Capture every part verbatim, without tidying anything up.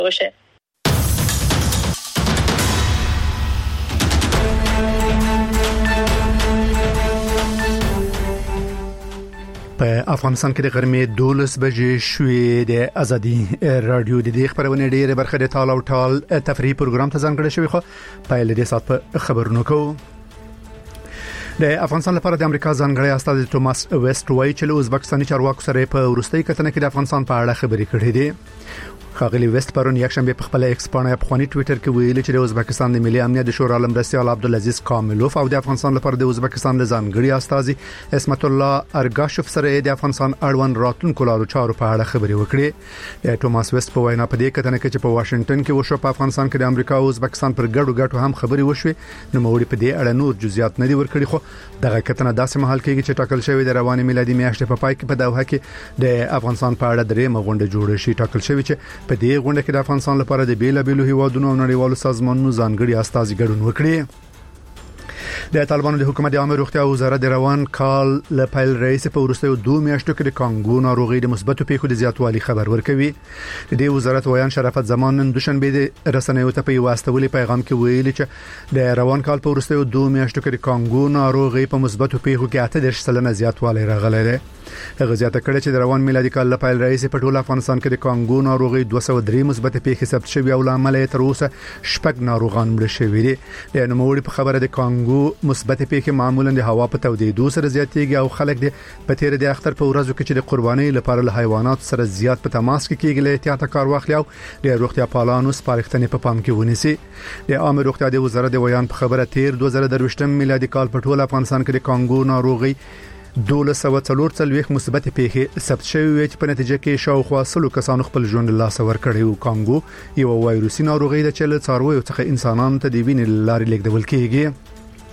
باشه. په افغانستان کې د غرمې دولس بجې شوې د ازادي رادیو د دې خبرونه ډېره برخه د ټال او ټال تفریحي پروګرام ته ځانګړې شوې خو په لدې سات په خبرونو کوو. د افغانستان لپاره د امریکا ځانګړی استاد توماس ویسټ وایي چې له ازبکستاني چارواکو سره په وروستۍ کتنه کې د افغانستان په اړه خبرې کړې دي. خاغلی ویسټ پرون یک شنبه په خپل ایکس باندې په خونی ټوئیټر کې ویلي چې د ازبکستان د ملي امنیت د شورا لمرسیال عبدالعزیز کاملوف او د افغانستان لپاره د ازبکستان د ځانګړي استاد اسمت الله ارګاشوف سره د افغانستان اړوند راتلونکو لارو چارو په اړه خبرې وکړې. د توماس ویسټ په وینا په دې کتنه کې چې په واشنگټن کې وشو په افغانستان کې د امریکا او ازبکستان پر ګډو ګټو هم خبرې وشوي، نو موږ په دې اړه نور جزئیات نه دي ورکړي، خو دغه کتنه داسې مهال کېږي چې ټاکل شوی د رواني میلادي میاشتې په پای کې په دوحه کې د افغانستان په اړه درې مغونډه جوړه شي. ټاکل شوی چې په دې غونډه کې د افغانستان لپاره د بیلا بیلو هیوادونو او نړیوالو سازمانونو ځانګړي استازي ګډون وکړي. د طالبانو د حکومت د عامه روغتیا وزارت د روان کال له پیل رئیس په وروستیو دوه میاشتو کې د کانګو ناروغي د مثبتو پیښو د زیاتوالي خبر ورکوي. د دې وزارت ویان شرافت زمان نن دوشنبه د رسنیو ته په واستولي پیغام کې ویلي چې د روان کال په وروستیو دوه میاشتو کې د کانګو ناروغي په مثبتو پیښو کې اته دېرش سلنه زیاتوالی راغلی دی. هغه زیاته کړي چې د روان میلادي کال له پیل رئیس په ټول افغانستان کې د کانګو ناروغي دوه سوه درې مثبت پیښې ثبت شوي او لامل یې تر اوسه شپږ ناروغان مړه شوي دي. د نوموړي په خبره د کانګو مثبت پیښې معمولا د هوا په تودېدو سره زیاتېږي او خلک د په تیر د اختر په ورځو کې چې د قربانۍ لپاره له حیوانات سره زیات په تماس کې کېږي له احتیاط کار واخلي او د روغتیا پالانو سپارښتنې په پام کې ونیسي. د عامه روغتیا د وزارت د ویان په خبره تیر دوه زره درویشتم میلادي کال په ټول افغانستان کې د کانګو ناروغي دوله سوه څلور څلوېښت مثبت پیښې ثبت شوې چې په نتیجه کې شاوخوا سلو کسانو خپل ژوند له لاسه ورکړی و. کانګو یو وایروسي ناروغي ده چې له څارویو څخه انسانانو ته د وینې لارې لیږدول کېږي.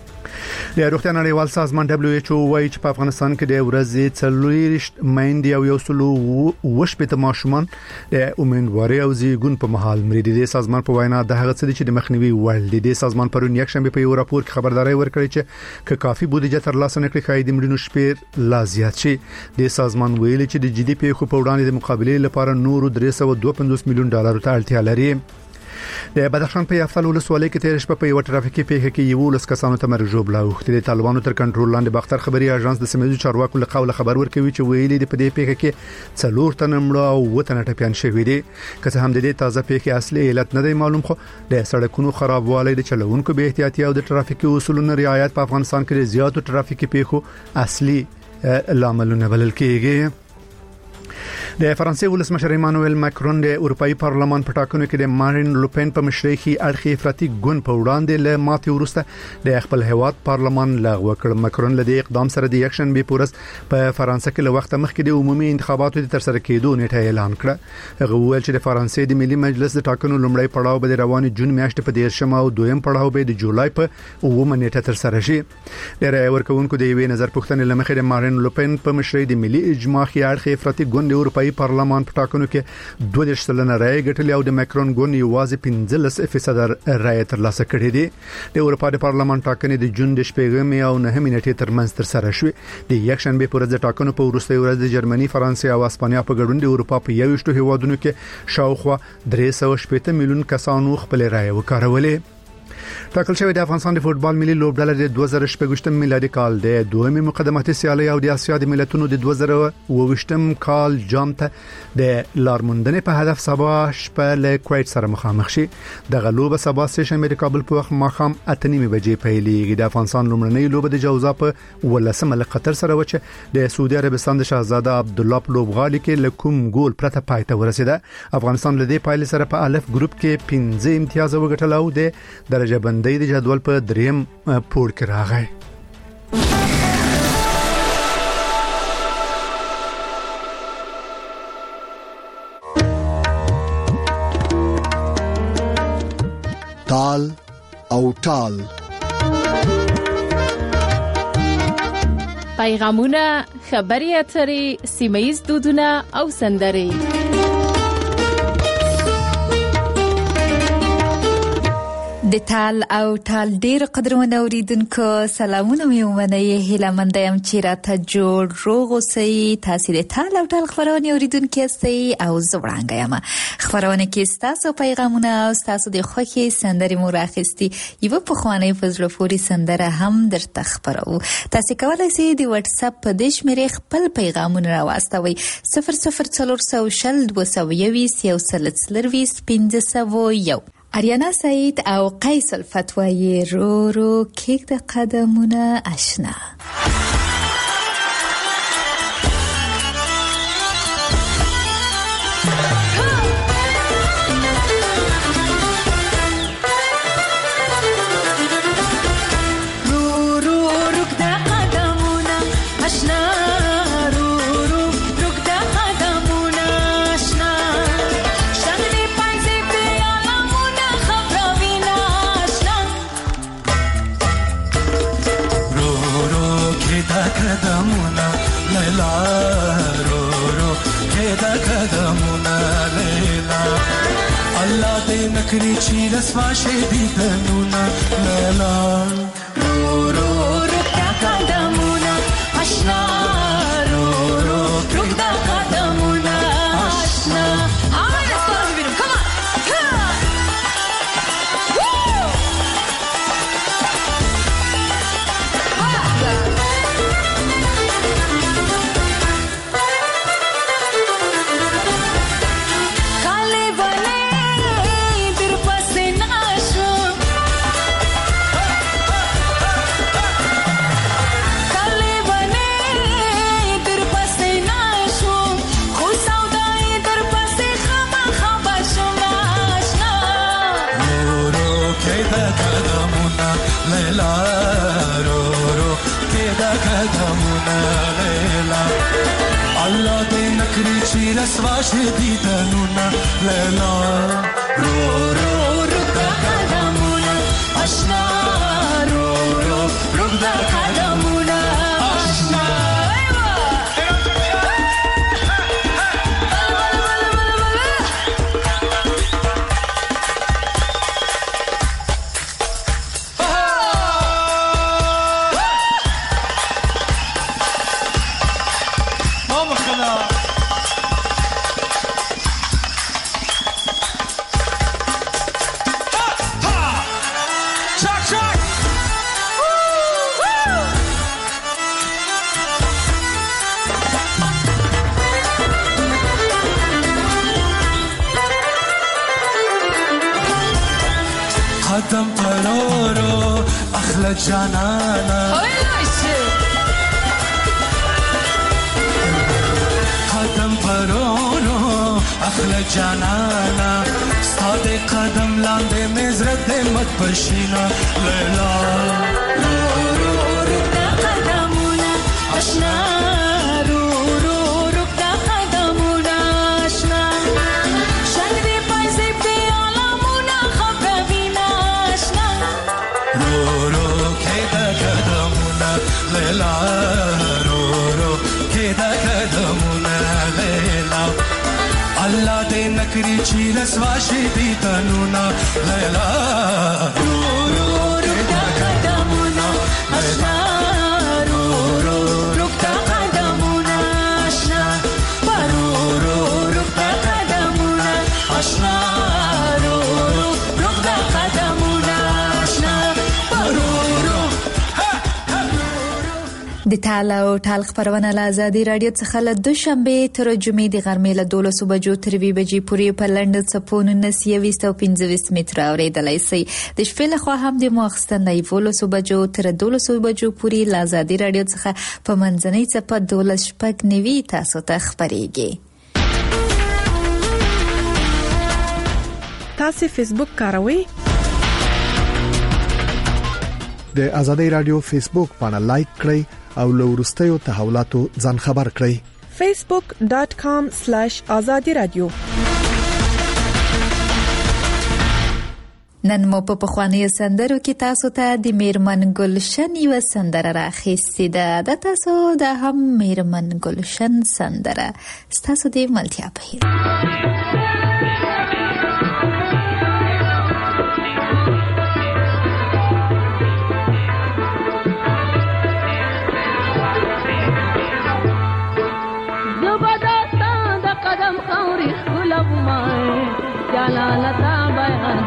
د روغتیا نړیوال سازمان دبليو ایچ او وايي چې په افغانستان کې د ورځې څلوېښت میندې او یو سلو وشپېته ماشومان د امیندوارۍ او زیږون په مهال مړه دي. د سازمان په وینا د هغه څه چې د مخنیوي وړ دي. د سازمان پرون یک شنبه په یو راپور کې خبرداري ورکړې چې که کافي بودیجه ترلاسه نکړي خای د مړینو شمېر لا زیات شي. د سازمان ویلي چې د جدي پیښو په وړاندې د مقابله لپاره نور درې سوه دوه پنځوس میلیون ډالر ته اړتیا لري. د بدخشان په یفتل ولسوالۍ کې تیر شپه په یو ټرافیکي پیښه کې یو لس کسانو ته مرګ ژوبلا اوښتې. د طالبانو تر کنټرول لاندې باختر خبري اژانس د سیمې چارواکو له قوله خبر ورکوي چې ویلي د پدې پیښه کې څلور تنه مړه او وته ټپيان شوي دي. که څه هم د دې تازه پیښې اصلي علت نه دی معلوم، خو د سړکونو خرابوالی د چلوونکو بې احتیاطي او د ټرافیکي اصولو رعایت په افغانستان کې د زیاتو ټرافیکي پیښو اصلي لاملونه بلل کېږي. د فرانسې ولسمشر ایمانوئل ماکرون د اروپאי پارلمان په ټاکنو کې د مارین لوپن په مشرۍ کې اړخي افراطي ګوند په وړاندې له ماتې وروسته د خپل هیواد پارلمان لغوه کړ. ماکرون له دې اقدام سره د یک شنبه پورس په فرانسې کې له وخت مخکې د عمومي انتخاباتو د ترسره کېدو نیټه اعلان کړه. هغه وویل چې د فرانسې د ملي مجلس د ټاکنو لومړی پړاو به د رواني جون میاشتې په دیرشم او دویم پړاو به د جولای په اوومه نیټه ترسره شي. د رای ورکوونکو د یوې نظر پوښتنې لمخې د مارین لوپن په مشرۍ د ملي اجماع کې اړخي افراطي ګوند د اروپאי پارلمان په ټاکنو کې دوه دېرش سلنه رای ګټلې او د ماکرون ګوند یوازې پنځلس فیصد رای ترلاسه کړې دي. د اروپا د پارلمان ټاکنې د جون د شپږمې او نهمې نیټې ترمنځ ترسره شوې. د یک شنبه پر ورځ د ټاکنو په وروستۍ ورځ د جرمني، فرانسې او اسپانیا په ګډون د اروپا په یوشتو هیوادونو کې شاوخوا درې سوه شپېته میلیون کسانو خپل رای وکارولې. ټاکل شوی د افغانستان د فوتبال ملي لوبډله د دوه زره شپږم میلادي کال د دویمه مقدماتي سیالي او د اسیا د ملتونو د دوه زره اووه کال جام ته د لارموندنې په هدف سبا شپه له کویت سره مخامخ شي. د غلوبه سبا سه شنبه د کابل په وخت ماخام اته نیمه بجې پیلېږي. د افغانستان لومړنۍ لوبه د جوزا په ولسمه له قطر سره وچه د سعودي عربستان د شاهزاده عبد الله په لوبغالي کې له کوم ګول پرته پای ته ورسیده. افغانستان له دې پایلې سره په الف ګروپ کې پنځه امتیاز وګټل او د درجه بندۍ د جدول په دریم پوړ کې راغی. تال او ټال پیغامونه، خبري اترې، سیمه‌ییز دودونه او سندرې د ټال او ټال ډیر قدرمن اوریدونکو سلامونه مې ومنئ. هیله مند یم چې راته جوړ روغ اوسئ. تاسو د ټال او ټال خبرونه اوریدونکو یاستئ او زه وړاندې یم. خبرونه کې ستاسو پیغامونه او ستاسو د خوښي سندرې مو راخستي. یو په خوانې په زړه پورې سندره هم درته خبرو. تاسو کولای شئ د واتس اپ په دې شمیرې خپل پیغامونه راواستوئ. صفر صفر څلور سوه شل دوه سوه یوویشت یو سل څلرویشت پنځه سوه یو. آریانا سعید او قیس الفتوایی رو رو کیک د قدمونه آشنا. نکری چی رسوا شدی دنونا لیلا رو رو رو کیا قدمونا آشنا رو رو رو کیا قدمونا آشنا. آمین اسپارو بیرون کمان چی رسوا شدی دنونا لیلا رو رو رو دا قدمونا آشنا رو رو رو دا قدمونا آشنا. قدم پرورو اخلا جانانا قدم پرورو اخلا جانانا ستاد قدم لانده مزرد مت پشینا لیلا رو رو رو دا قدمونا آشنا رو رو رو دا قدمونا آشنا. شنوی پایزی پیالامونا خبربینا آشنا رو رو که دا قدمونا لیلا رو رو که دا قدمونا لیلا. الله دې نکری چی رسوا شدی تنونا لیلا رو رو رو دا قدمونا آشنا رو رو رو دا قدمونا آشنا رو رو رو دا قدمونا آشنا رو رو رو دا قدمونا آشنا رو رو. د ټال او ټال خبرونه له آزادي رادیو څخه له دوشنبه تر جمعې د غرمې له دولسو بجو تر وی بجې پورې په لنډ څپونو نسیويست او پنځه متره اوریدلای شئ. د شپې له خوا هم د مخستنۍ ولسو بجو تر دولسو بجو پورې له آزادي رادیو څخه په منځنۍ څپه دولس شپږ نوي تاسو ته خبرېږي. تاسو فیسبوک کاروئ؟ د آزادۍ رادیو فیسبوک باندې لایک کړئ او له وروستیو تحولاتو ځان خبر کړئ. facebook dot com slash azadi radio. نن مو په پخوانیو سندرو کې تاسو ته د میرمن ګلشن یو سندره راخېستې ده. د تاسو د هم میرمن ګلشن سندره ستاسو د ملتیا په هیله.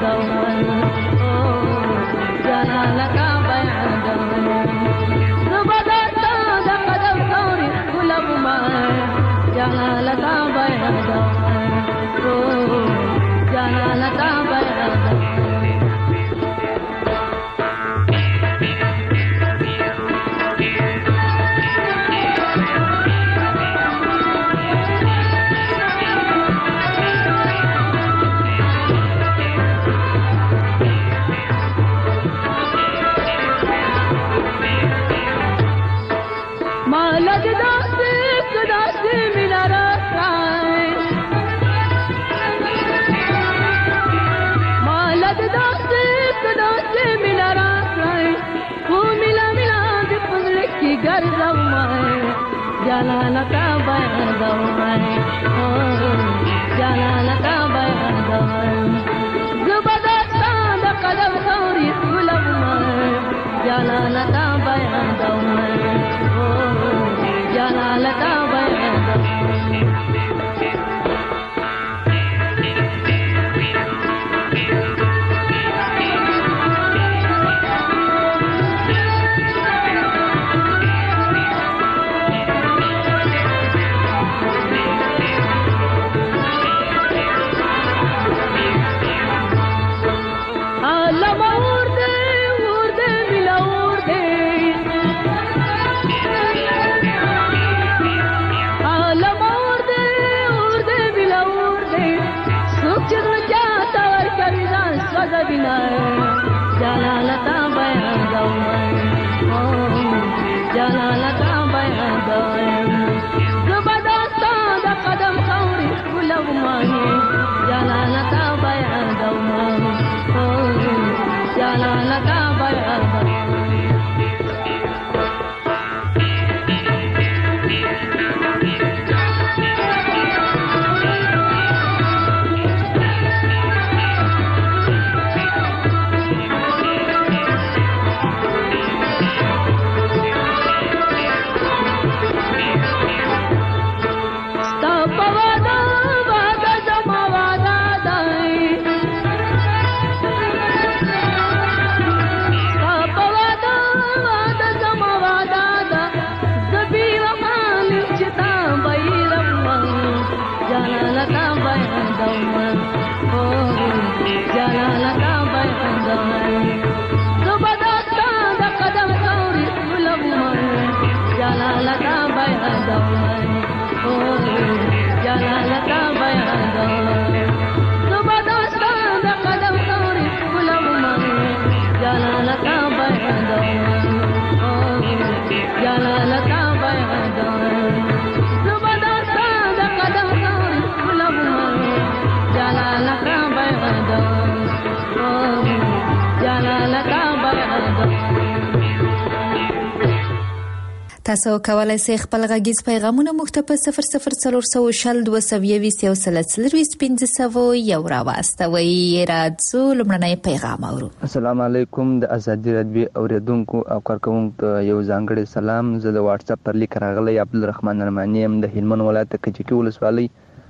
تاسو کولای شئ خپل غږیز پیغامونه موږ ته په صفر صفر څلور سوه شل دوه سوه یوویشت یو سل څلرویشت پنځه سوه یو راواستوئ. راځو لومړنی پیغام اورو. السلام علیکم. د ازادي رادیو اوریدونکو او کارکوونکو ته یو ځانګړی سلام. زه د واتس اپ پر لیک راغلی عبدالرحمن رحماني یم د هلمند ولایت کجکي ولسوالۍ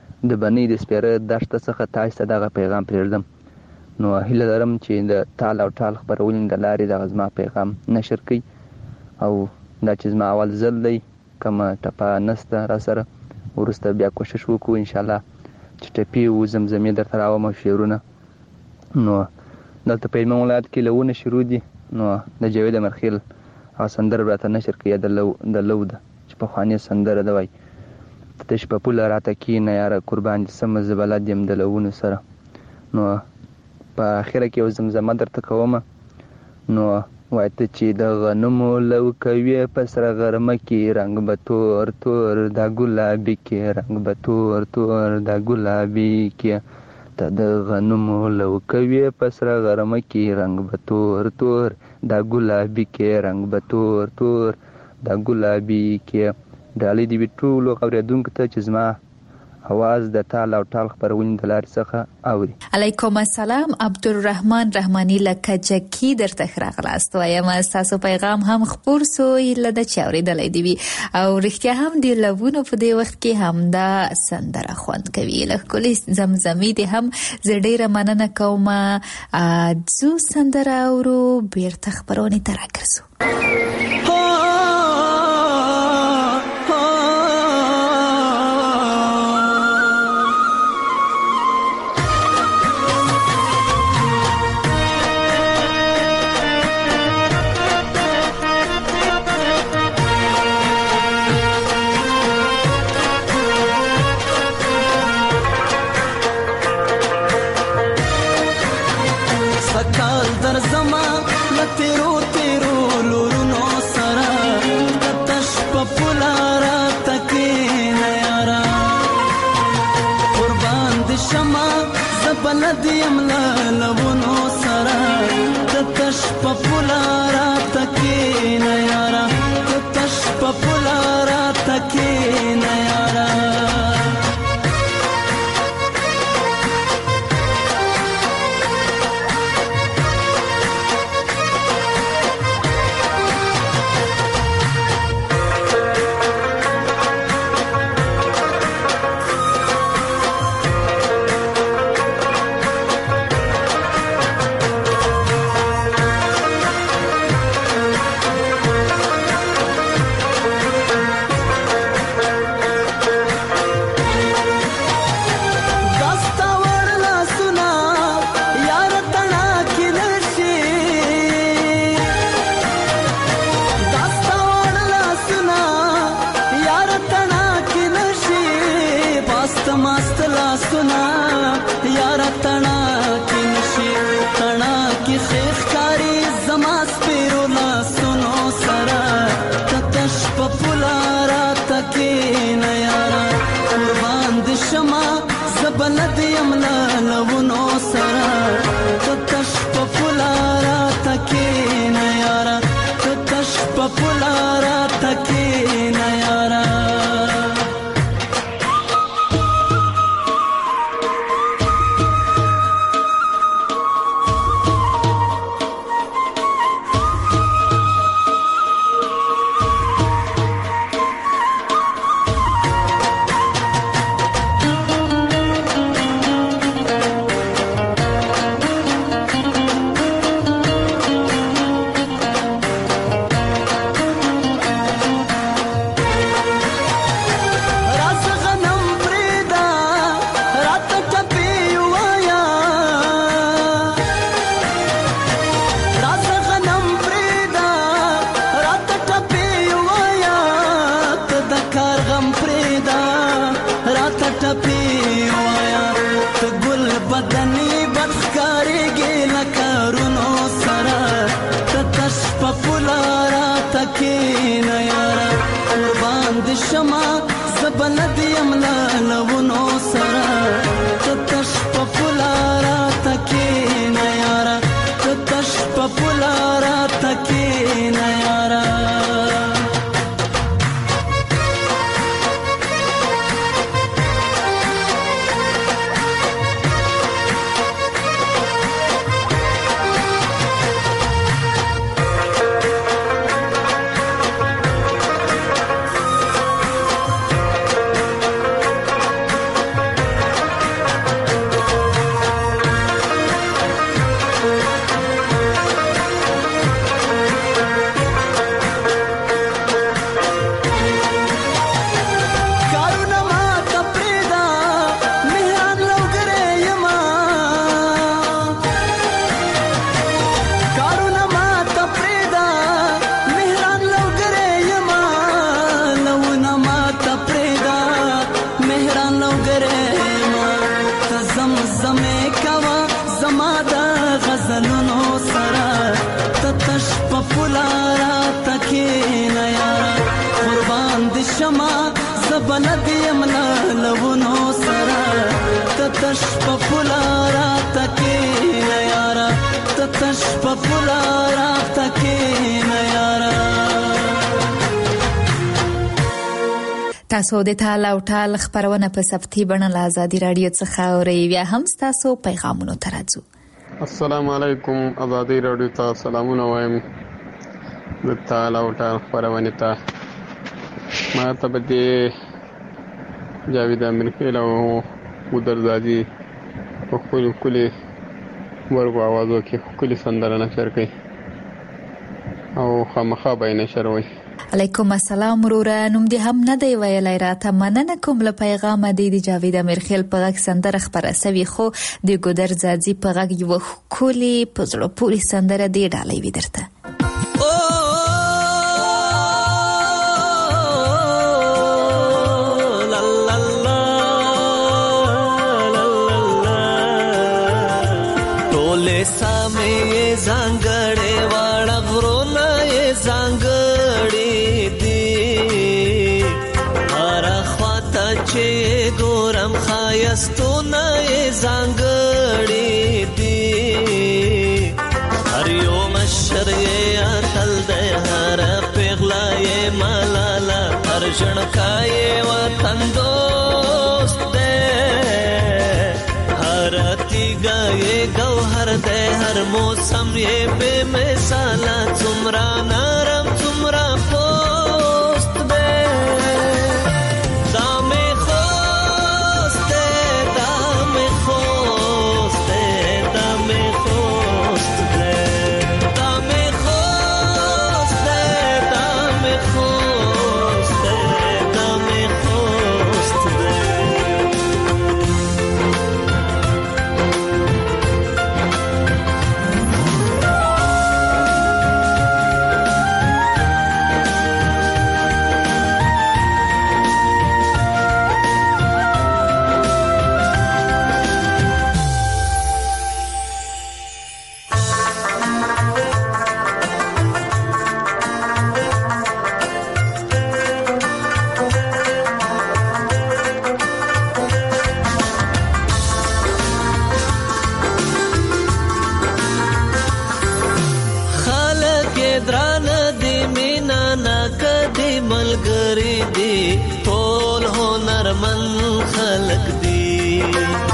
د بنۍ د سپیره دښته څخه تاسو ته دغه پیغام پرېږدم. نو هیله لرم چې د تال او ټال خپرونې د لارې دغه زما پیغام نشر کړئ او دا چې زما اول ځل دی کومه ټپه نسته را سره وروسته بیا کوشش وکړو انشاءالله چې ټپې و زمزمې درته راوم او شعرونه. نو دلته په هلمند ولایت کې لوونه شروع دي نو د جاوید امرخیل هغه سندره به راته نشر کړي د لو د لو ده چې پخوانۍ سندره ده وایي تش په پوله راته کښېنه یاره قربان دې سمه زه بلد یم د لوونو سره. نو په اخره کې یو زمزمه درته کومه. نو وای ته چې د غنمو لو کوي په سره غرمه کې رنګ به تور تور دا ګلابي کې رنګ به تور تور دا ګلابي کې ته د غنمو لو کوي په سره غرمه کې رنګ به تور تور دا ګلابي کې رنګ به تور تور دا ګلابي کې. ډالۍ دې وي ټولو اورېدونکو ته چې زما اواز د تال او ټال خبرونه د لارې څخه اوري. علیکم السلام. عبدالرحمن رحمانی لکجکی در تخراغلاست وایم تاسو پیغام هم خبر سو لده چاوري دلای دی او رښتیا هم دی لوونه په دې وخت کې هم دا سندره خوند کوي. له کلی زمزمې دی هم زړه مننه کوم. زو سندره اورو بیرته خبرونه تر راکرسو. دیم لالونو سرا تتش پپولارا تکین یارا تتش پپولارا تکین یارا تاسو د ټال او ټال خبرونه په سبتي بڼه له ازادي رادیو څخه اورئ. بیا هم تاسو پیغامونه ترځو. السلام علیکم. ازادي رادیو ته سلامونه وایم. د ټال او ټال خبرونه ته ما ته به جاوید امرخیل او ودرزادي په خپل کلی ورغو आवाजو کې کلی سندره نشر کوي او خامخا به نشر وي. علیکم السلام وروره. نوم دې هم نه دی ویلی راته. مننه کوم له پیغام دې د جاوید امرخیل په غږ سندره خبره سوي خو د ګودر زادي په غږ یو ښکلې په زړه پورې سندره دې ډالۍ وي درته. ټولې سامې ځانګړې واړه غرونه یې ځانګړې دي، هره خواته چې ګورم ښایستونه یې ځانګړې دي، هر یو مشر یې اتل دی، هره پیغله یې ملاله، هر ژړکا یې وطن دوست دی، هر تیګه یې ګوهر دی، هر موسم یې بې مثاله، څومره نرم څومره پوست دی، دا مې خوست دی، دا مې خوست دی، دا مې خوست دی، دا مې خوست دی، دا مې خوست دی، دا مې خوست دی. ملګری دی ټول هنرمن خلق دی،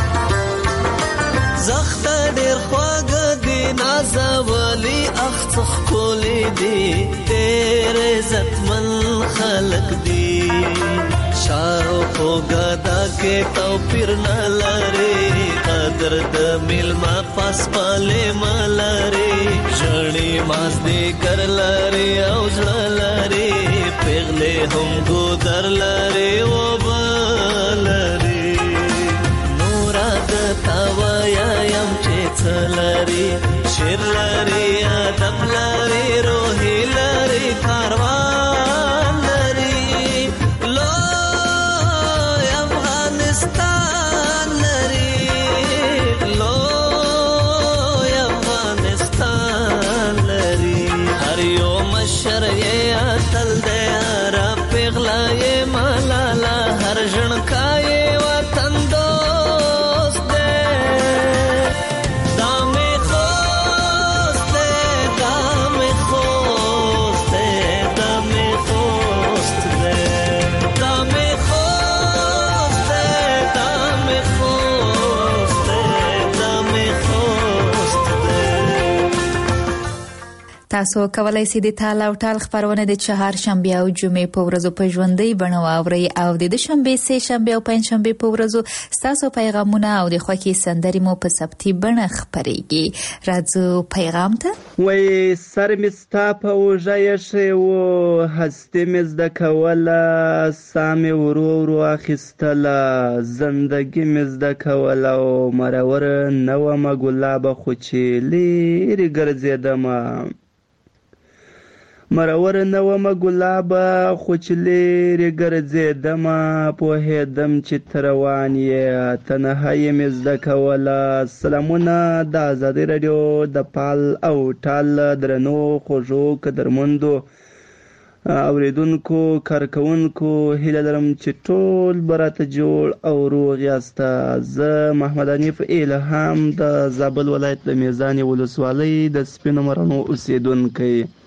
زخت ډیر خواږه دی نازولی اخ ښکلی دی، ډیر عزتمن خلق دی، شاوخوا ګدا کې توپیر نه لري، قدر د میلمه پاسپاله ملري، ژړې مازدیګر لري او زړه لري، پیغلې هم ګودر لري و بلري، نورا د تا وایم چې څه لري، شعر لري ادب لري روحي لري کاروان لري، لوی افغانستان لري، لوی افغانستان لري، هر یو مشر یې اتل دی، هر پیغله یې ملاله، هر ژړکا یې وطن دوست دی، دا مې خوست دی، دا مې خوست دی، دا مې خوست دی، دا مې خوست دی، دا مې خوست دی، دا مې خوست دی. تاسو کولای شئ د ټال او ټال خبرونه د چهار شنبه او جمعې په ورځو په ژوندۍ بڼه واورئ او د شنبه سه شنبه او پنځ شنبه په ورځو تاسو پیغامونه او د خوښي سندري مو په سبتي بڼه خبريږي. راځو پیغام ته. وای سر مستا په وژای شي و هسته مز د کوله سامي ورو ورو اخستله زندگی مز د کوله او مرور نو ما ګلاب خو چې لري ګرځیدم، مرور نو ما ګلاب خو چې لري ګرځیدم، په هدم چې تروان یې تنهایی مز د کوله. سلامونه د آزادی رادیو د پال او ټال درنو خوږو قدرمندو اوریدونکو کارکونکو هیله لرم چې ټول براته جوړ او روغ یاست. زه محمد حنیف الهام د زابل ولایت د میزان ولسوالۍ د سپینو مرانو اوسیدونکی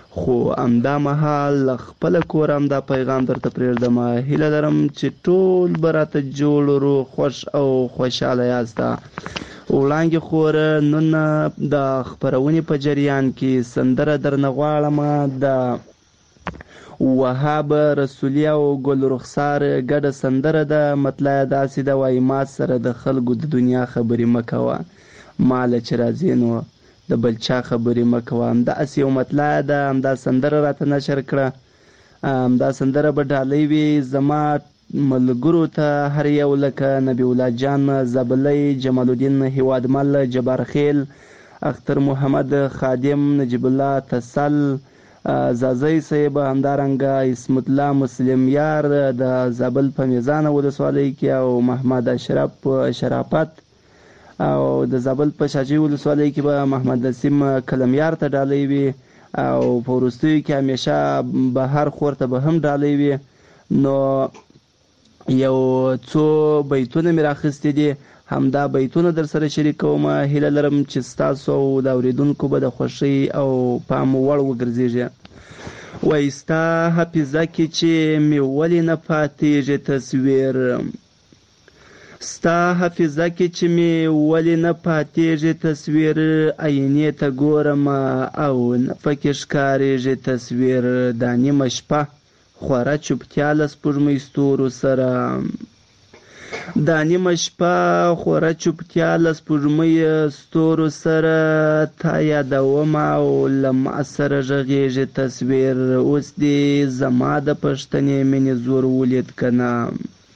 خو امدا مهال خپل کور امدا پیغام درته پرېږدم. هیله لرم چې ټول به راته جوړ روغ خوش او خوشحاله یاست. وړانګې خور نن د خپرونې په جریان کې سندره درنه غواړم د وهاب رسولي او ګل رخسار ګډه سندره ده. مطلع داسې ده وایي ما سره د خلکو د دنیا خبرې مه کوه، ماله چې راځې نو د بل چا خبرې مه کوه. همداسې یو مطلع ده، همدا سندره راته نشر کړه. همدا سندره به ډالۍ وي زما ملګرو ته هر یو لکه نبی الله جان زبلی، جمال الدین هیوادمل، جبار خیل، اختر محمد خادم، نجیب الله تسل، زازی صاحب، همدارنګه اسمت الله مسلم یار د زابل په میزان ولسوالۍ کې، او محمد اشرف شرافت، او د زابل په شاجوی ولسوالۍ کې به محمد نسیم کلمیار ته ډالۍ وي، او په وروستیو کې همیشه بهر خور ته به هم ډالۍ وي. نو یو څو بیتونه مې راخیستي دي، همدا بیتونه در سره شریکوم. هیله لرم چې ستاسو او د اورېدونکو به د خوښۍ او پام وړ وګرځېږي. وایي ستا حافظه کې چې مې ولې نه پاتېږي تصویر، ستا حافظه کې چې مې ولې نه پاتېږي تصویر، آینې ته ګورم او نه پکې ښکارېږي تصویر. دا نیمه شپه خوره چوپتیا له سپوږمۍ ستورو سره، دا نیمه شپه خوره چوپتیا له سپوږمۍ ستورو سره، تا یادوم او له ما سره غږېږي تصویر. اوس دې زما د پښتنې مینې زور ولید که نه،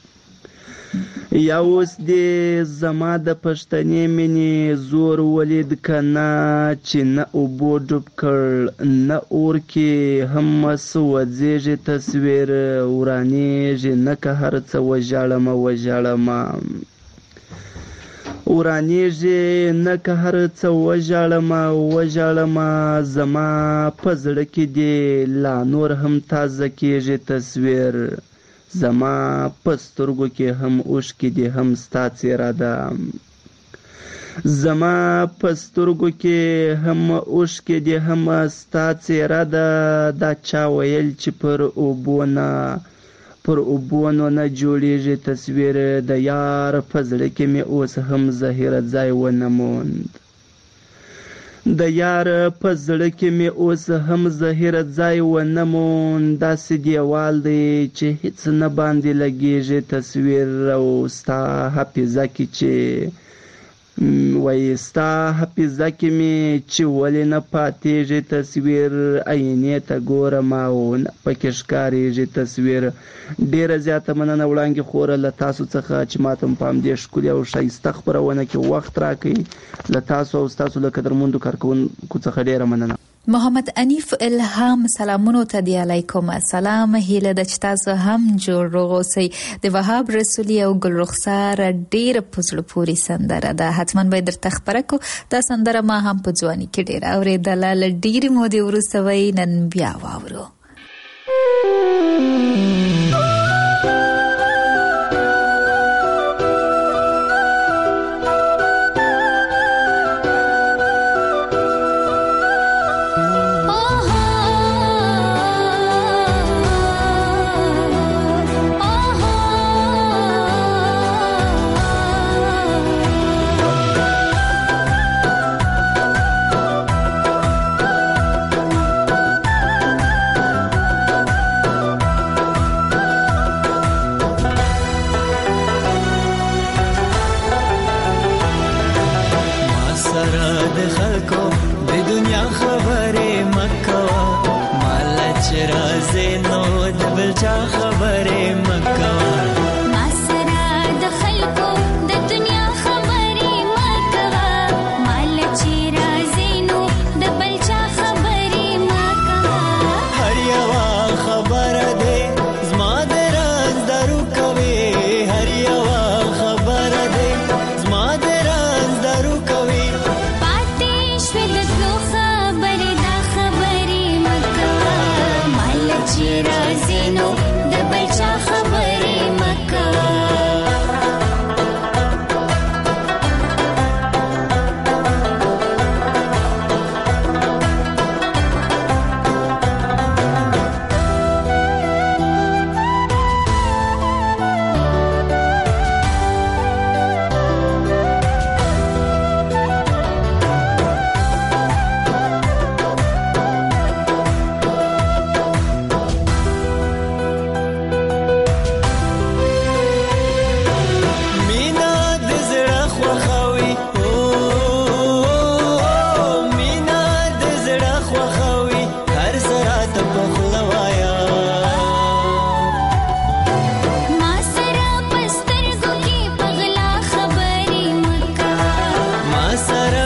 یا اوس دې زما د پښتنې مینې زور ولید که نه، چې نه اوبو ډوب کړ نه اور کې هم سوځېږي تصویر. ورانېږي نه که هر څه وژاړم وژاړم، ورانېږي نه که هر څه وژاړم وژاړم، زما په زړه کې دې لا نور هم تازه کېږي تصویر. زما په سترګو کې هم اوښکې دي هم ستا څېره ده، زما په سترګو کې هم اوښکې دي هم ستا څېره ده. دا چا ویل چې پر اوبو نه پر اوبو نو نه جوړېږي تصویر. د یار په زړه کې مې اوس هم ظاهره ځای ونه موند، د یار په زړه کې مې اوس هم ظاهره ځای ونه موند. داسې دیوال دی چې هیڅ نه باندې لګېږي تصویر. او ستا حافظه کې چې وایي ستا حافظه کې مې چې ولې نه پاتېږي تصویر، آینې ته ګورم او نه پکې ښکارېږي تصویر. ډېره زیاته مننه وړانګې خوره له تاسو څخه چې ما ته په همدې ښکلې او ښایسته خپرونه کې وخت راکوئ. له تاسو او ستاسو له قدرمندو کارکوونکو څخه ډېره مننه. محمد انیف الهام سلامونو ته دی علیکم السلام. هیله ده چې تاسو هم جوړ روغ اوسئ. د وهاب رسولي او ګل رخسار ډېره په زړه پورې سندره ده، حتما به درته خپره کو. دا سندره ما هم په ځواني کې ډېره اورېدله، له ډېرې مودې وروسته وایي نن بیا واورو. چې راځي نو د بل چا خبرې مه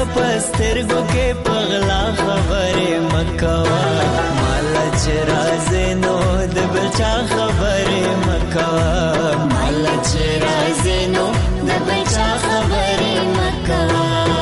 پسترګو کې پغلا خبرې مکوا مال چې راځي نو د بچا خبرې مکوا مال چې راځي نو د بچا خبرې مکوا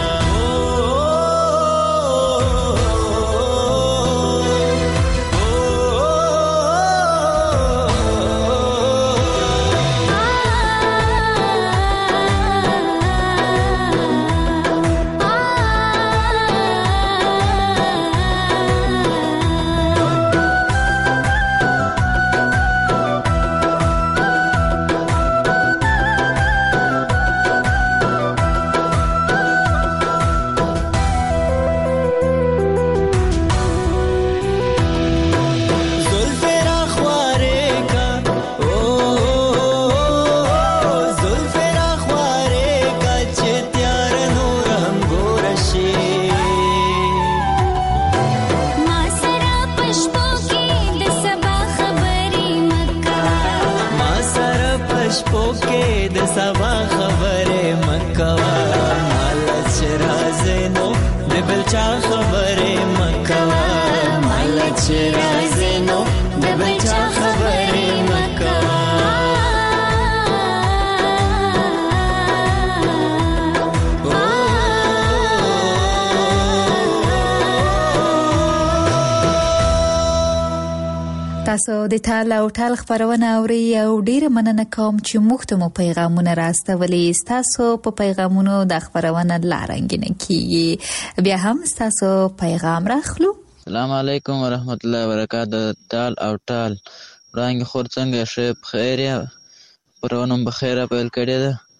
تاسو د ټال او ټال خبرونه اوري او ډیره مننه کوم چې موږ ته مو پیغامونه راستولي. تاسو په پیغامونو د خبرونه لارنګینه کیږي. بیا هم تاسو پیغام راخلو. السلام علیکم ورحمت الله وبرکاته. ټال او ټال رنګ خور څنګه شه بخیر یا پرونم بخیر په کړه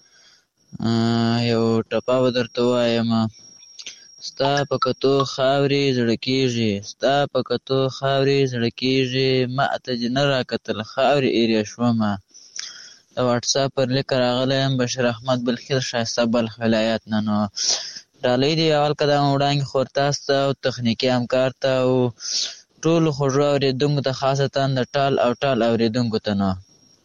ده یو ټپا ودرته وایم ستا په کتو خاوري زړه کیږي ستا په کتو خاوري زړه کیږي ما ته جن را کتل خاوري ایریا شوم. د واتس اپ پر لیک راغلم بشیر احمد بلخیر شایسته بلخ ولایت نه نو ډالۍ دی اول قدم وړاندې خورتاسته او تخنیکی همکار ته او ټول خوږو اوریدونکو ته خاصتا د ټال او ټال اوریدونکو ته نو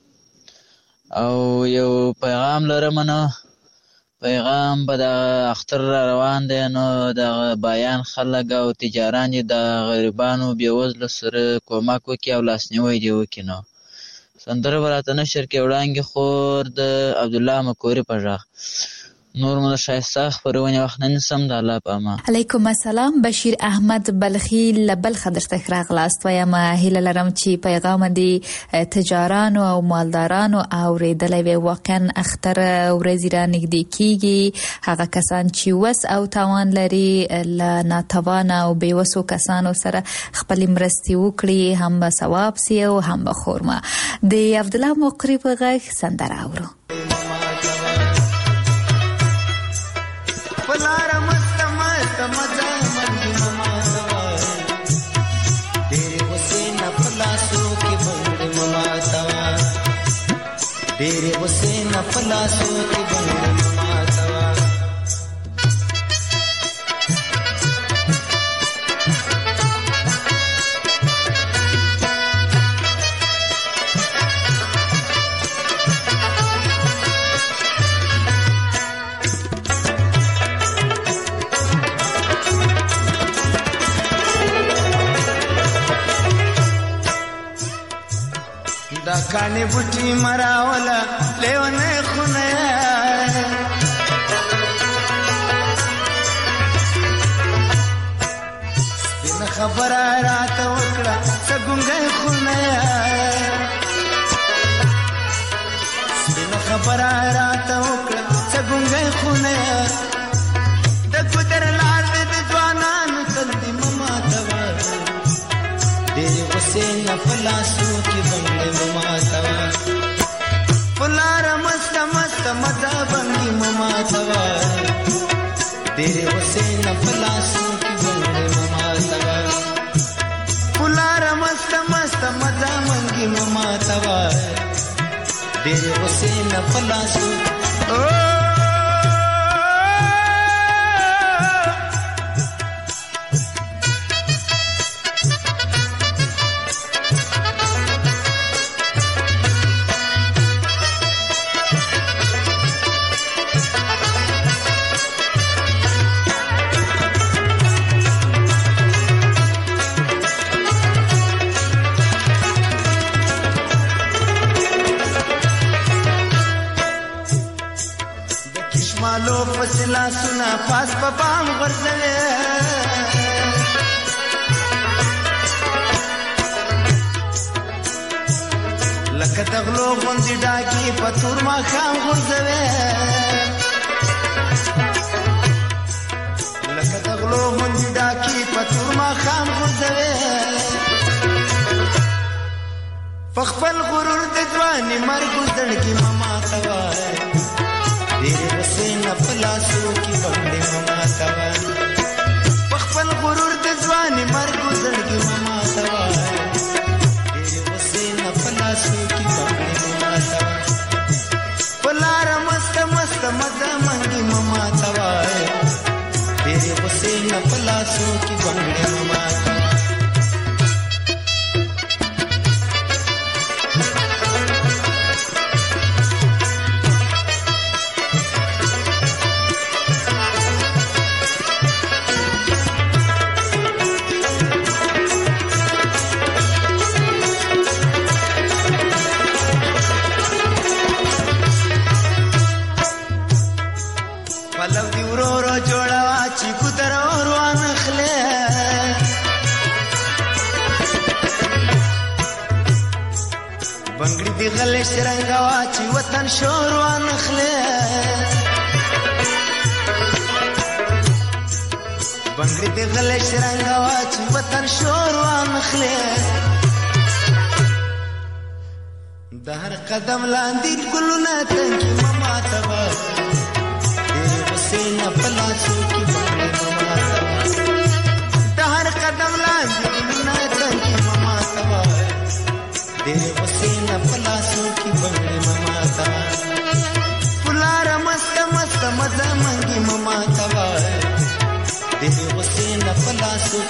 او یو پیغام لرم نو پیغام به د اختر را روان دی نو د بیان خلک او تجاران د غریبانو بېوزلو سره کومک وکړي او لاسنیوی دې وکړي. نو سندره به راته نشر کې وړاندې خور د عبدالله مکوري په غږ نور مو شایسته خبرونه وخت نه نسم د الله په امان. علیکم السلام. بشیر احمد بلخی لبلخ درته راغلاست وایم هیله لرم چې پیغام دی تجارانو او مالدارانو اوریدلې وي. واقعا اختر ورځ را نږدې کیږي. هغه کسان چې وس او توان لري ل ناتوان او بیوسو کسانو سره خپل مرستي وکړي هم به ثواب سي او هم به خورما. د عبدالله مقری په غږ سندره اورو. پلار مست مست مزا منگی مما سوا تیرے حسین پلاسو کی بنگ مما سوا تیرے حسین پلاسو کی بنگ مما سوا کانی بوټي مراولا لیونه خونه سپین خبره راته وکړه څنګه خونه سپین خبره راته وکړه څنګه خونه د ګدر لار د ځوانانو تلدي مما توا دې حسین پلاسو کې بنګ مما توا پلار مست مست مزا بنګ مما توا دې حسین پلاسو کې بنګ مما توا پلار مست مست مزا بنګ مما توا دې حسین پلاسو او پاس په پام غرزوي لکه تغلو غوندې ډاکي په تور ماښام غورځوي لکه تغلو غوندې ډاکي په تور ماښام غورځوي په خپل غرور د ځواني مرګ زړګي مه ماته وایه ډېرې غصې نه په لاسو کې بنګړې مه ماته وایه په خپل غرور د ځواني مرګ زړګي مه ماته وایه ډېرې غصې نه په لاسو کې بنګړې مه ماته وایه په لاره مسته مسته مزه منګي مه ماته وایه ډېرې غصې نه په لاسو کې بنګړې مه ماته وایه غلې شرنګ واچي وطن شور وانخلې بنګړي دې غلې شرنګ واچي وطن شور وانخلې د هر قدم لاندې ګلونه تنګي مما تبا دې حسین په لاسو کې باندې مما تبا د هر قدم لاندې ګلونه تنګي مما تبا دې حسین په لاسو کې بنګړي مما تبا پلار مست مست مزه منګي مما تبا دې حسین په لاسو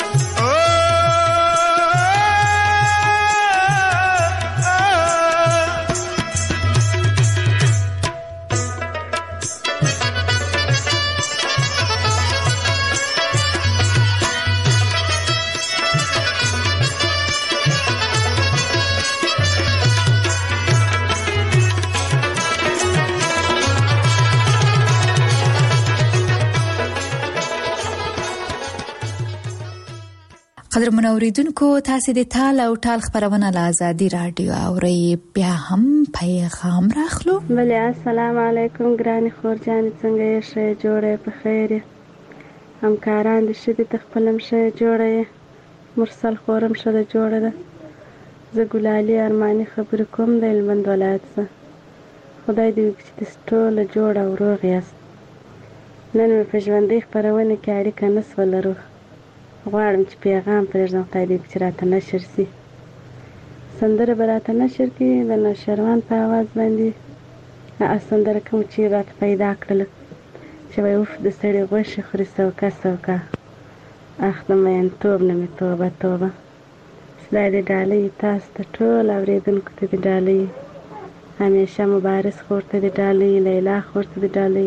قدر منوریدونکو تاسو د تال او ټال خبرونه له آزادي رادیو اورئ بیا هم پیغام راخلو. بله السلام علیکم ګرانې خورجانې څنګه یې ښه جوړه په خیر همکاران دې ښه دي ته خپله هم ښه جوړه یې مرسل خورم ښه ده جوړه ده زه ګلالي ارماني خبرې کوم د هلمند ولایت څخه خدای دې وکړي چې تاسو ټوله جوړ او روغ یاست. نن مې په ژوندۍ خپرونه کې اړیکه نه سوه لرو غواړم چې پیغام پرېږدم خدای دې وکړي چې راته نشر سي سندره به راته نشر کړي د نوشروان په اواز باندې هغه سندره کوم چې راته پیدا کړله چې وایي اوف د سړي غوښې خوري سوکه سوکه اخ د مینتوب نه مې توبه توبه خدای دې ډالۍ تاسو ته ټول اورېدونکو ته دې ډالۍ همیشه مبارز خور ته دې ډالۍ لیلا خور ته دې ډالۍ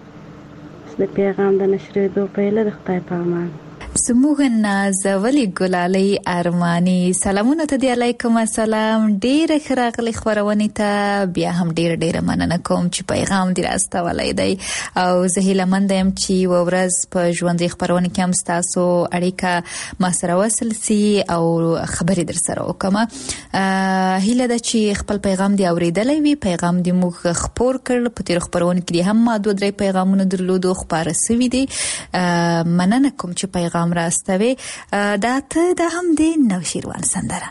د پیغام د نشرېدو پیله د خدای په امان زموږ نازولې ګلالۍ ارماني سلامونه ته دی علیکم السلام ډېره ښه راغلې خپرونې ته بیا هم ډېره ډېره مننه کوم چې پیغام دې راستولی دی او زه هیله منده یم چې یوه ورځ په ژوندۍ خپرونه کې هم ستاسو اړیکه ما سره وصل سي او خبرې در سره وکړم هیله ده چې خپل پیغام دې اورېدلی وي پیغام دې موږ خپور کړ په تېرو خپرونو کې دې هم ما دوه درې پیغامونه درلودو خپاره سوي دي مننه کوم چې پیغام راستوي دا ته د هم د نوشیروان سندره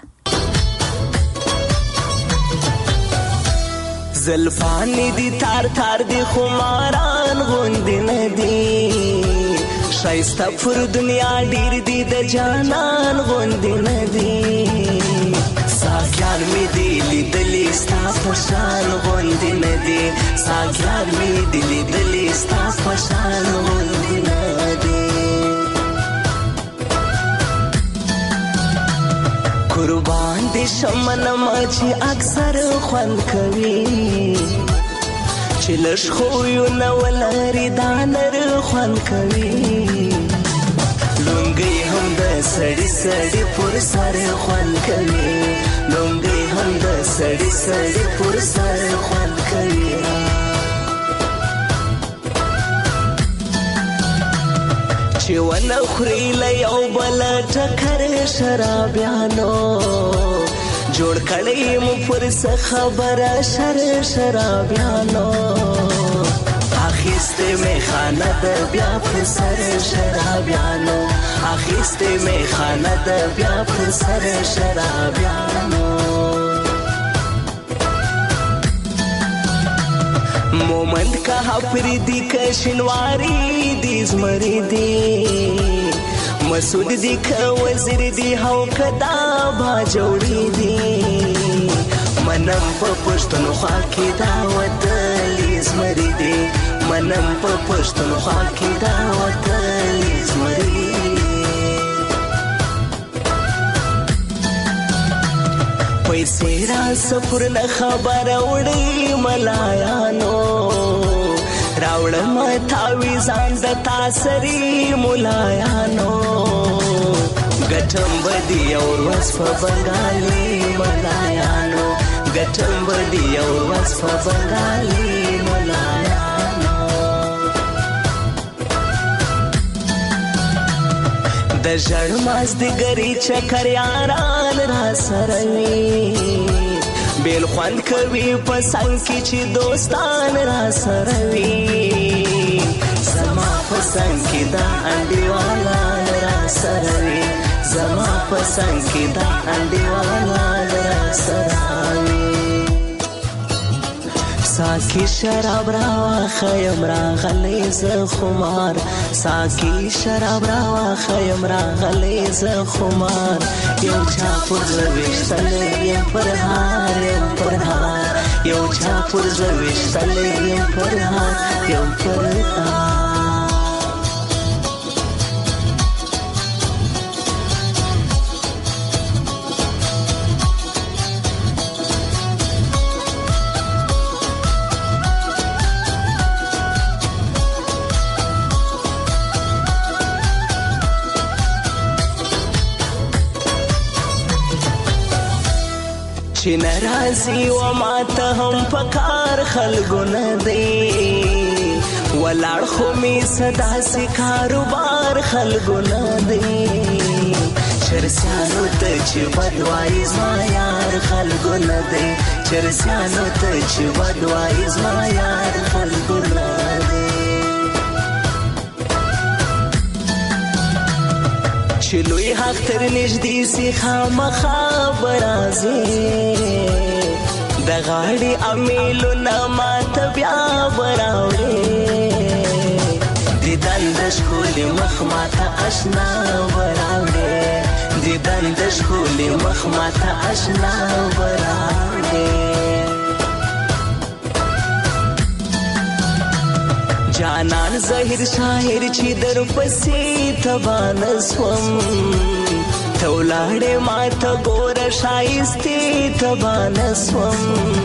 زلفانی دی تار تار دی خماران غوند ندی شایسته پر دنیا ډیر دی د جانان غوند ندی ساګیان می دی لیدلی ستا پشان غوند ندی ساګیان می دی لیدلی ستا پشان غوند ندی قربان دې شمن ما چې اکثر خوند کوي چې لږ خو یو نه ولري دا نر خوند کوي لونګي هم د سړی سړی پر سر خوند کوي لونګي هم د سړی سړی پر سر خوند کوي چې ونه خوري له یو بل ټکر شرابیانو جوړ کړی مو پر څه خبره شر شرابیانو اخیسته می خانه د بیا پر سر شرابیانو اخیسته می خانه د بیا پر سر شرابیانو مومند کا حفری دی کشنواری دی زمری دی مسعود دی که وزیر دی هاو کدا با جوړی دی منم په پښتونخوا کې دا وطن زمری دی منم په پښتونخوا کې دا وطن زمری پیسې را سفر نه خبر وړي ملایانو راوړم تاوی ځان د تاسری ملایانو ګټم بدی اور وصف بنگالی ملایانو ګټم بدی اور وصف بنگالی ملایانو د ژړ ماز د ګری چکر یاران را سره وي بیل خوان کوي په څنګ کې چې دوستان را سره وي زما په څنګ کې دا انډیوالا را سره وي زما په څنګ کې دا انډیوالا را سره وي ساکی شراب راوا خیم راغلی ز خمار ساکی شراب راوا خیم راغلی ز خمار یو چا پر زویشتل یم پر هار یم پر هار یو چا پر زویشتل یم پر هار یم پر هار چې ناراضي و ماته هم پکار خلګو نه دی ولاړ خو می صدا سي کاروبار خلګو نه دی چرسانو ته چې بدوای زما یار خلګو نه دی چرسانو ته چې بدوای زما یار خلګو نه دی چې لوی حق تر نږدې سي خامخا برازي د غاړې امیلو نه ماته بیا براوړې د دند ښکلي مخ ماته اشنا براوړې د دند ښکلي مخ ماته اشنا براوړې جانان ظاهر شاعر چې در پسې تبان سوم تولاړې ماته ګور شایستې تبان سوم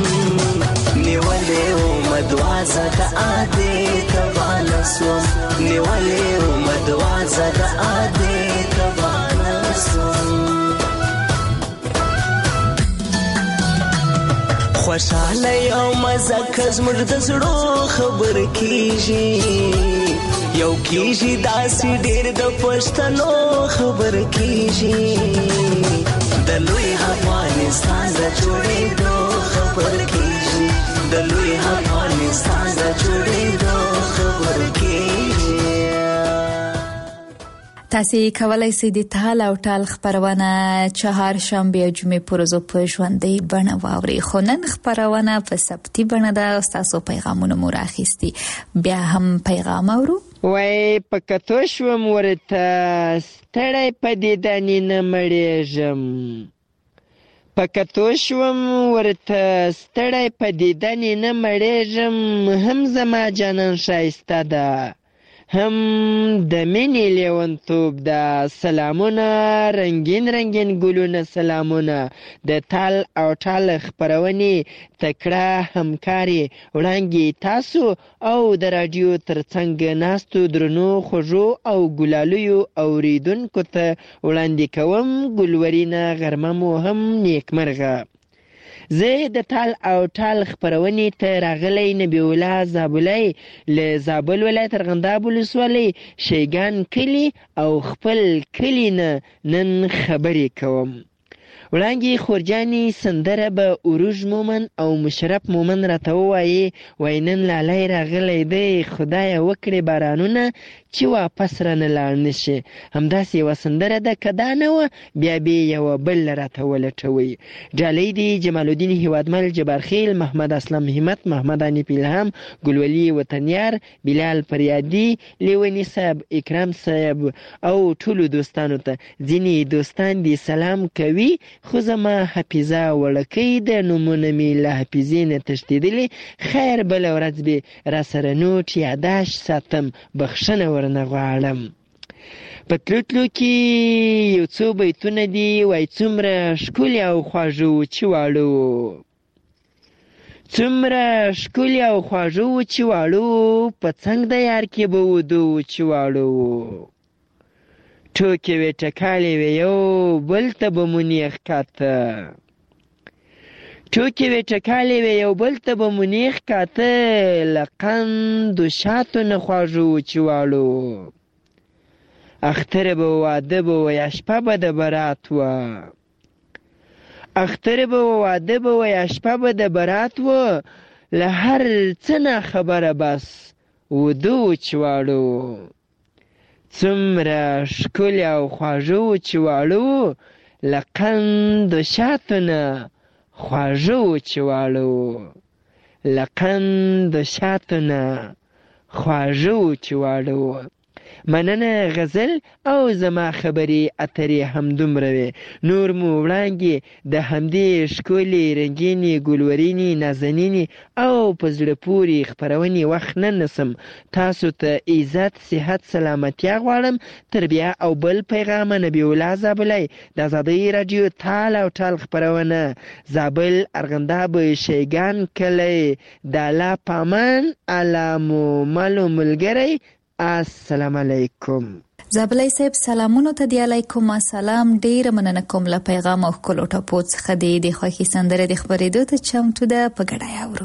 نیولې او مدوازه د اده تبان سوم نیولې او مدوازه د اده تبان سوم خوشاله یو مزه کز مړ د زړه خبر کیږي یو کیږي داسې ډېر د پښتنو خبر کیږي د لوی افغانستان د جوړېدو خبر کیږي د لوی افغانستان د جوړېدو خبر کیږي تاسو کولای شئ د تال او ټال خبرونه چهار شنبه او جمعې پر ورځ په ژوندۍ بڼه واوري خو نن خبرونه په ثبتي بڼه ده تاسو پیغامونه مو راخېستي بیا هم پیغام اورو وای په کتو شوم ورته ستړی په دیدنې نه مړېږم په کتو شوم ورته ستړی په دیدنې نه مړېږم هم زما جانان ښایسته ده هم د مینې لیونتوب ده سلامونه رنګین رنګین ګلونه سلامونه د تال او ټال خپرونې تکړه همکاري وړاندې تاسو او د راډیو ترڅنګ ناستو درنو خوږو او ګلالیو اوریدونکو ته وړاندې کوم ګلورینه غرمه مو هم نیکمرغه زه د تال او ټال خپرونې ته راغلی نبی الله زابلی له زابل ولایت ارغنداب ولسوالۍ شیګان کلي او خپل کلي نه نن خبرې کوم. وړانګې خورجانې سندره به عروج مومن او مشرف مومن راته ووایي، وایي نن لالی راغلی دی، خدایه وکړې بارانونه چې واپس رانه لاړ نه شي. همداسې یوه سندره ده، که دا نه وه بیا به یوه بل راته ولټوئ. ډالۍ دي جمال الدین هیوادمل، جبارخیل، محمد اسلم همت، محمد حنیف الهام، ګلولي وطنیار، بلال فریادي، لیوني صاحب، اکرام صاحب او ټولو دوستانو ته. ځینې دوستان دي سلام کوي خو زما حافظه وړکۍ ده، نومونه مې له حافظې نه تښتېدلي. خیر بله ورځ به را سره نوټ یاداشت ساتم، بخښنه ورنه غواړم. په تلو تلو کې یو څو بیتونه دي، وایي څومره ښکلي او خواږه وو چې واړه وو، څومره ښکلي او خواږه وو چې واړه وو، په څنګ د یار کې به وده وو چې واړه وو. ټوکې وې ټکالې وې یو بل ته به مو نیغ کاته، ټوکې وې ټکالې وې یو بل ته به مو نیغ کاته، له قند و شاتو نه خواږه وو چې واړه وو. اختره به واده به وه یا شپه به د برات وه، اختره به واده به وه یا شپه به د برات وه، له هر څه نه خبره بس وده وو چې واړه وو. څومره ښکلي او خواږه وو چې واړه وو، له قند و شاتو نه خواږه وو چې واړه وو، له قند و شاتو نه خواږه وو چې واړه وو. مننه غزل او زما خبرې اترې همدومره وې. نور مو وړانګې د همدې ښکلې رنګینې ګلورینې نازنینې او په زړه پورې خپرونې وخت نه نسم. تاسو ته عزت صحت سلامتیا غواړم. تر بیا او بل پیغامه نبی الله زابلی د ازادۍ راډیو تال او ټال خپرونه، زابل ارغنداب شیګان کلی، دالا پامان علامو ملو ملګری. السلام علیکم. زابلی صاحب سلامونو ته دی علیکم السلام. ډیره مننه کوم له پیغام او ښکلو ټپو څخه دی د خوښي سندره د خپرېدو ته چمتو ده، په ګډه یې اورو.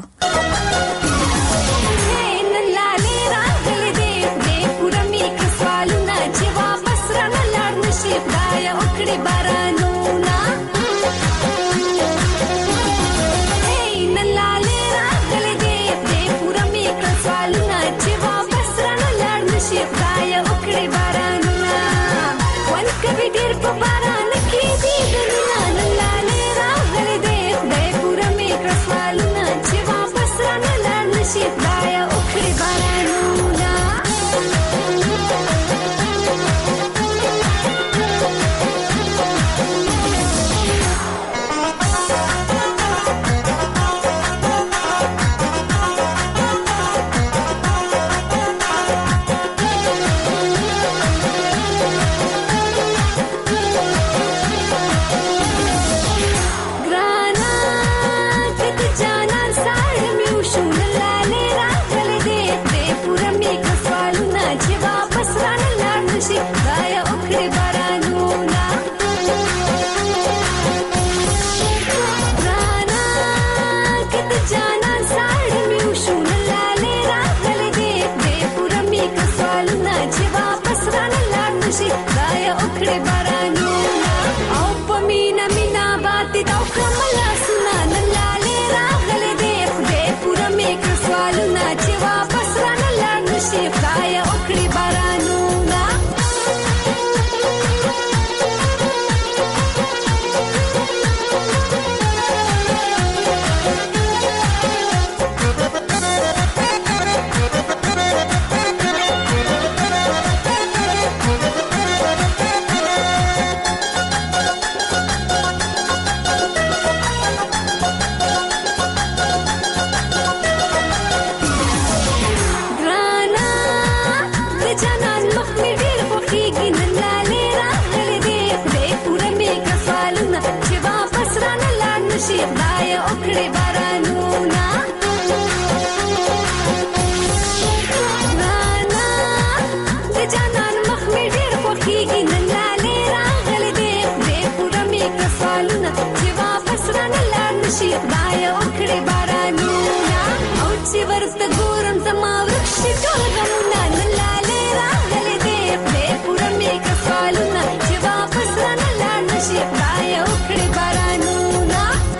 نشي خدای وکړي بارانونه او چې ورته ګورم زما ورکشي ټول غمونه نلاله راغلي دې خدای پوره مې کفالونه چې واپس رانه لاړ نشي خدای وکړي بارانونه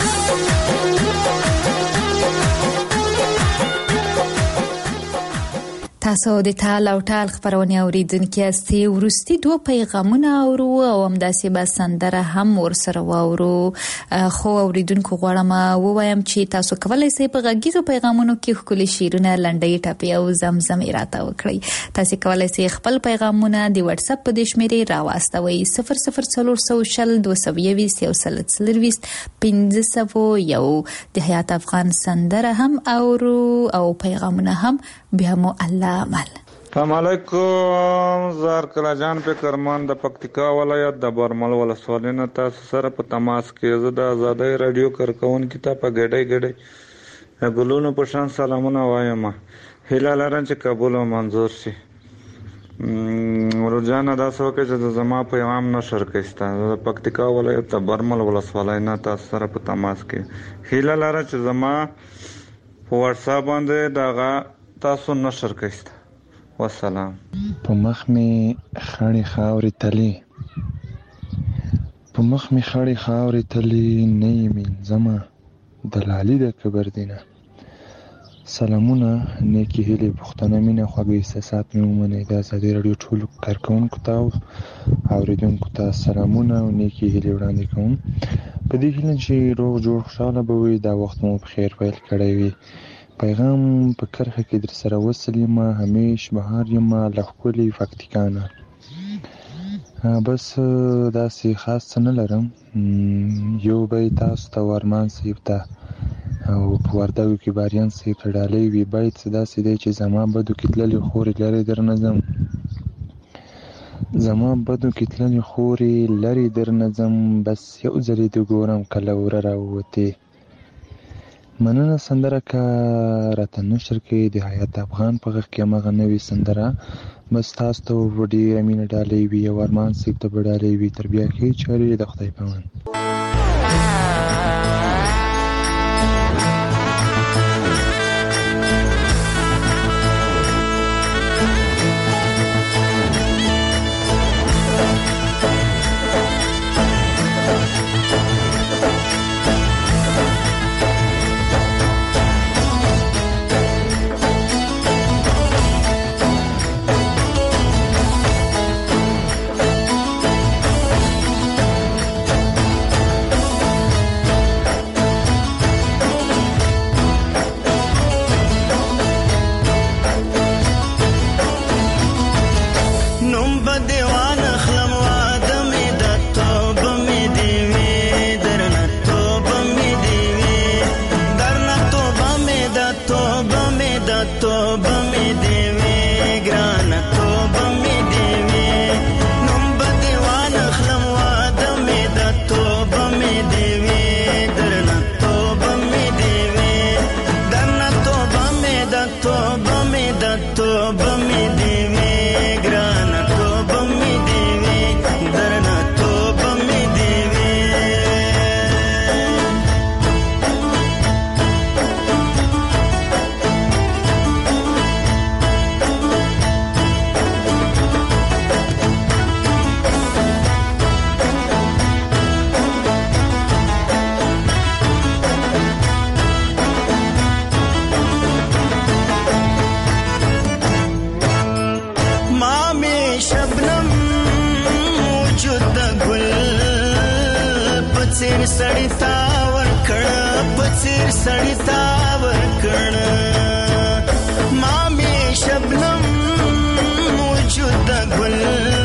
تاسو د تال او ټال خبرونه اوریدونکو یاستئ. ورستي دوه پیغامونه اورو او همداسې به سندره هم ورسره واورو. خو اوریدونکو غواړم ووایم چې تاسو کولای شئ په غږیزو پیغامونو کې خپل شعرونه لنډۍ ټاپي او زمزمې راته وکړئ. تاسو کولای شئ خپل پیغامونه د واتس اپ په شمیرې راواستوي صفر صفر څلور سوه شل دوه سوه یوویشت یو سل څلرویشت پنځه سوه یو. د حیات افغان سندره هم اورو او پیغامونه هم بیا مو الله عمل. السلام علیکم. زار کلا جان په کرمان د پکتیکا ولایت د برمل ولسوالۍ نه تاسو سره په تماس کې زه د آزادۍ رادیو کارکون کتاب په ګډای ګډای ګلونو په شان سلامونه وایم. هیله لرم چې قبول او منظور شي. ورجانه دا څه وکړي چې زما پیغام نشر کړئ. د پکتیکا ولایت د برمل ولسوالۍ نه تاسو سره په تماس کې هیله لرم چې زما په واتس اپ باندې دغه تاسو نشر کړئ. والسلام. په مخ می خړې خاورې تلې په مخ می خړې خاورې تلې نه یې زما دلالي د کبر دینه. سلامونه نیکی هیلې پښتنه مینه خوږې احساسات مې ومنئ. د آزادۍ راډیو ټولو کارکوونکو ته او اوریدونکو ته سلامونه او نیکی هیلې وړاندې کوم په دې هیله چې روغ جوړ خوشحاله به وي. دا وخت مو په خیر پیل کړی وي. پیغام په کرخه کې در سره وصل یم همیش بهار یم له ښکلي پکتیکانه. بس داسې خاص څه نه لرم. یو بیت تاسو ته ورمان صاحب ته او په وردګو کې باریان صاحب ته ډالۍ وي. بیت داسې دی چې زما بدو کې تللې خورې لرې در نه ځم زما بدو کې تللې خورې لرې در نه ځم. بس یو ځلې د ګورم کله وره راووتې. مننه. سندره که راته نشر کې د حیات افغان په غږ کې همغه نوې سندره بس تاسو ته ډېره مینه ډالۍ وي او ارمان صاحب ته به ډالۍ وي. تر بیا ښې چارې د خدای په امان. سړی تا ورکړه پڅیر سړی تا ورکړه ما می شبنم موجود ګل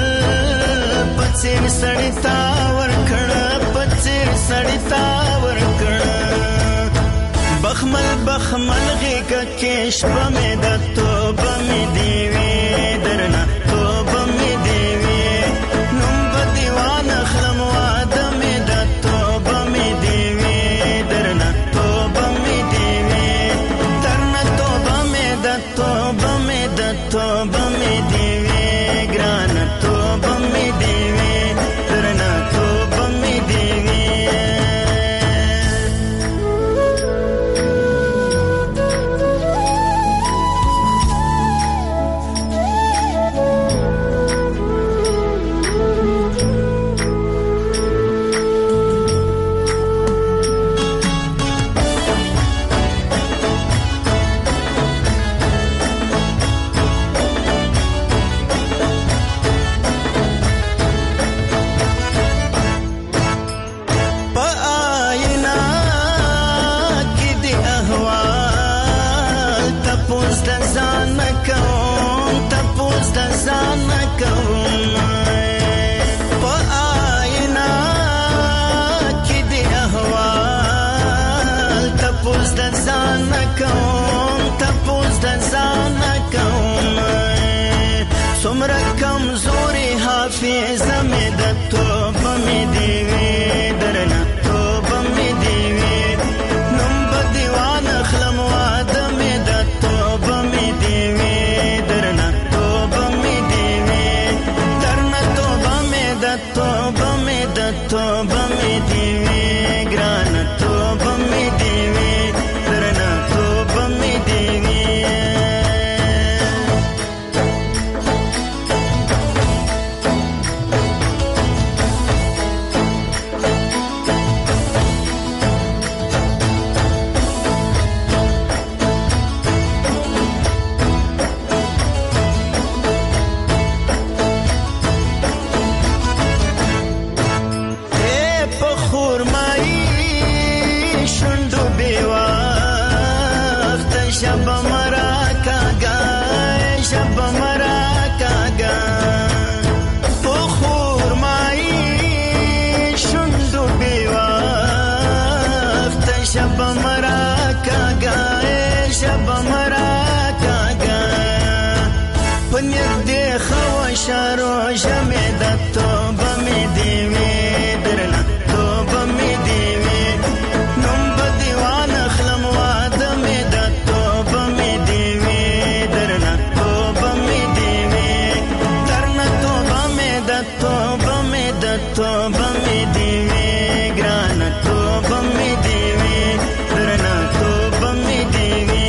پڅیر سړی تا ورکړه پڅیر سړی تا ورکړه بخمل بخمل غیګ کې شپه مې د توبه مې دی وی درنه توبه مې دی وی نوم په دیوان خلم واده مې د توبه مې دی وی درنه توبه مې دی وی درنه توبه مې د توبه مې د توبه مې دی وی ګران توبه مې دی وی درنه توبه مې دی وی مې د توبه مې دی وې درنه توبه مې دی وې نوم به دیوان اخلم واده مې د توبه مې دی وې درنه توبه مې دی وې درنه توبه مې د توبه مې د توبه مې دی وې ګرانه توبه مې دی وې درنه توبه مې دی وې شارو جمع د توبه مې دی وې درنه توبه مې دی وې نوم به دیوان اخلم واده مې د توبه مې دی وې درنه توبه مې دی وې درنه توبه مې د توبه مې د توبه مې دی وې ګرانه توبه مې دی وې درنه توبه مې دی وې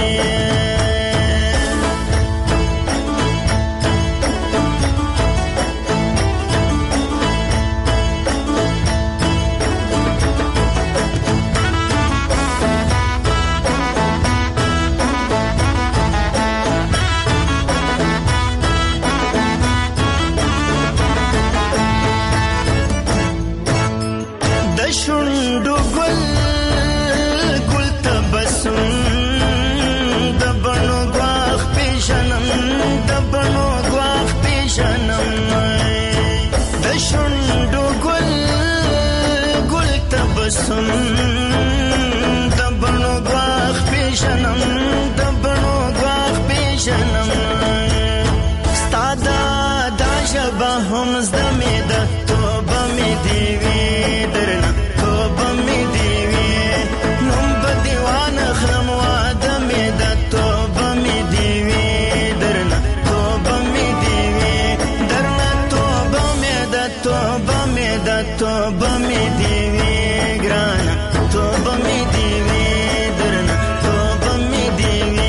شوندو ګل ګل تبسم د بڼو ګواخ پیژنم د بڼو ګواخ پیژنم د شوندو ګل ګل تبسم د بڼو ګواخ پیژنم د بڼو ګواخ پیژنم ستا دا ژبه هم زده مې ده توبه مې دی وې درنه توبه مې دی وې نوم به دیوان اخلم واده مې د توبه مې دی وې درنه توبه مې دی وې درنه توبه مې د توبه مې د توبه مې دی وې ګرانه توبه مې دی وې درنه توبه مې دی وې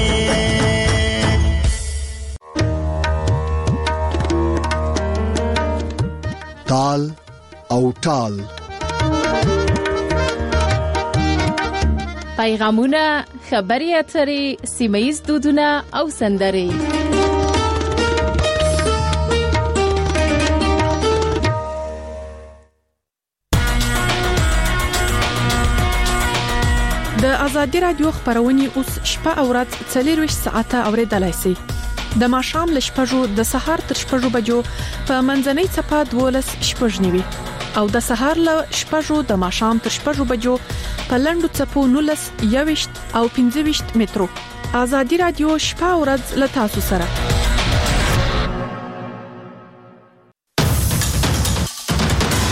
تال او ټال پیغامونه خبري اترې سیمایي دودونه او سندرې د ازادي رادیو خبرونه اوس شپه او ورځ څلور ساعته اوریدلای شئ د ماښام ل شپږو د سهار تر شپږو بجو په منځنۍ صفه دولس شپږنیوي او د سهار ل شپږو د ماښام تر شپږو بجو په لندو صفو نولس یويشت او پنځه ویشت مترو ازادي رادیو شپه او ورځ ل تاسو سره